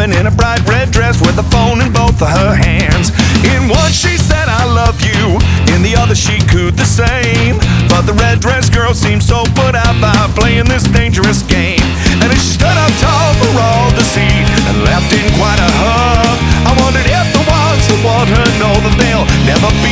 woman in a bright red dress with a phone in both of her hands. In one she said I love you, in the other she cooed the same. But the red dress girl seemed so put out by playing this dangerous game. And as she stood up tall for all to see and left in quite a huff, I wondered if the ones that want her know that they'll never be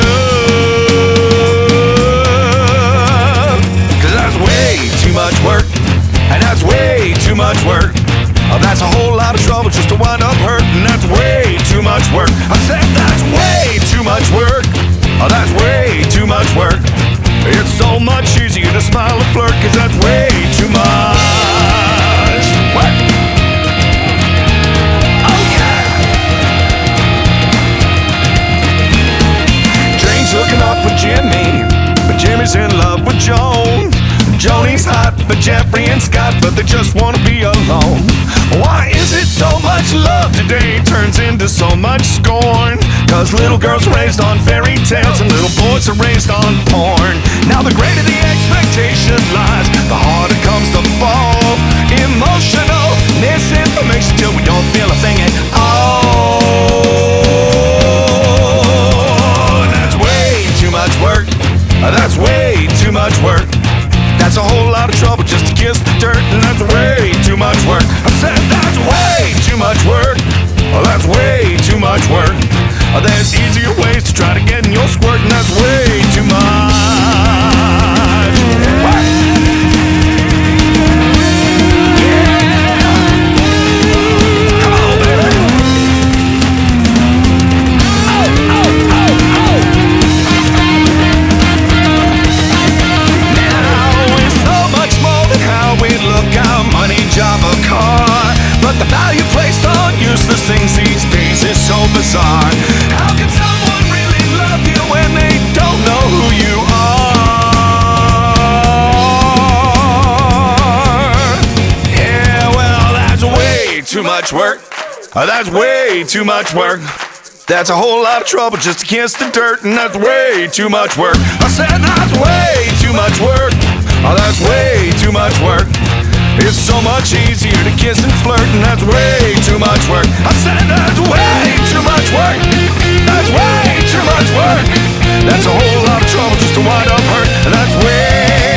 enough. Cause that's way too much work, and that's way too much work. That's a whole lot of trouble just to wind up hurting. That's way too much work. I said that's way too much work. That's way too much work. It's so much easier to smile and flirt, cause that's way too much work. Oh yeah. Jane's hooking up with Jimmy, but Jimmy's in love with Joan. Joni's hot for Jeffrey and Scott, but they just wanna be alone. Why is it so much love today turns into so much scorn? Cause little girls are raised on fairy tales and little boys are raised on porn. Now the greater the expectation lies, the harder comes to fall. Emotional misinformation till we don't feel a thing at all. That's way too much work. That's way too much work. That's a whole lot of trouble just to kiss the dirt, and that's way too much work. I said that's way too much work. That's way too much work. There's easier ways to try to get in your squirt, and that's way too much work. Come on, baby. Oh, oh, oh, oh. Now it's so much more than how we look, our money, job, or car. But the value placed on useless things these days is so bizarre. How can someone really love you when they don't know who you are? Yeah, well, that's way too much work. That's way too much work. That's a whole lot of trouble just to kiss the dirt, and that's way too much work. I said that's way too much work. That's way too much work. It's so much easier to kiss and flirt, and that's way too much work. I said that's way too much work. That's way too much work. That's a whole lot of trouble just to wind up hurt, and that's way